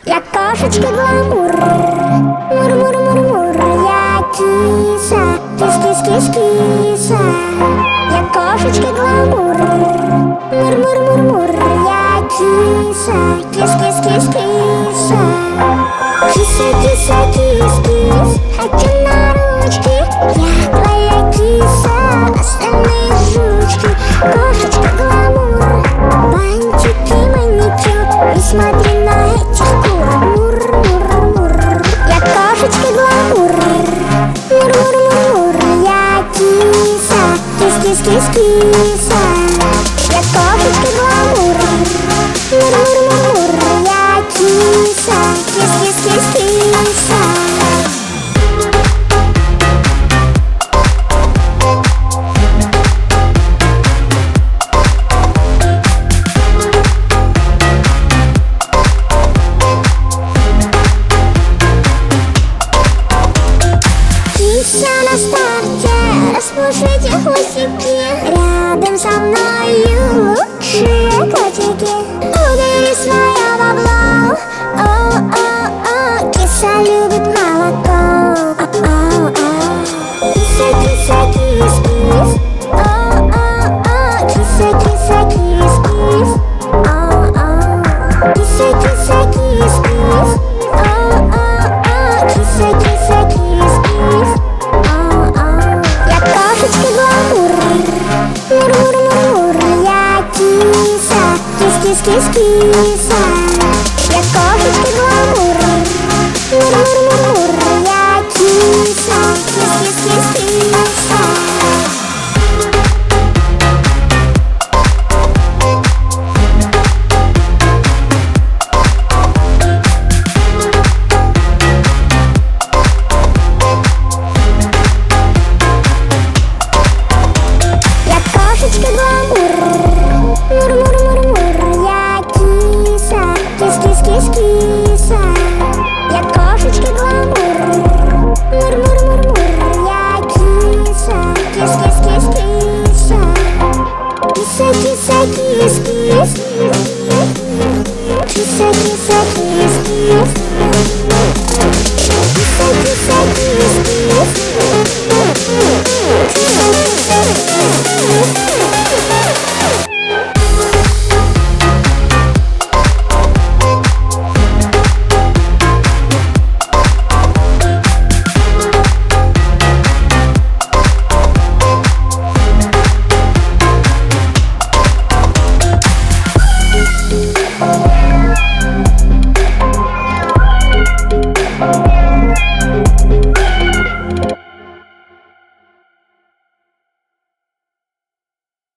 Я кошечка гламур, мур-мур-мур-мур. Я киса, кис-кис-кис-киса. Я кошечка гламур, мур-мур-мур-мур. Я киса, кис-кис-кис-киса. Киса-киса-кис-кис, хочу на ручки. Я твоя киса, остальные жучки. Кошечка гламур, бантики маникюр. Не смотри на этих кур, мур-мур-мур. Я кошечка гламур, мур-мур-мур-мур. Я киса, кис-кис-кис-киса. Я кошечка гламур, мур-мур-мур-мур. Я киса, кис-кис-кис-киса. Киса на старте, распушите хвостики. Рядом со мною лучшие котики. Убери свое бабло, о-о-о. Киса любит молоко, о-о-о. Киса, киса, кис-кис, о-о-о. Киса, киса, кис-кис, о-о. Киса, киса, кис-кис, о-о-о. Киса, киса, кис-кис. Я кошечка гламур, мур-мур-мур-мур. Я киса, кис-кис-кис-киса. Я кошечка гламур, мур-мур-мур-мур. Я киса, кис-кис-кис-киса. Я кошечка гламур, мур-мур-мур-мур. Я киса, кис-кис-кис-киса. Я кошечка гламур, мур-мур-мур-мур. Я киса, кис-кис-кис-киса. Киса-киса-кис-кис. Киса-киса-кис-кис.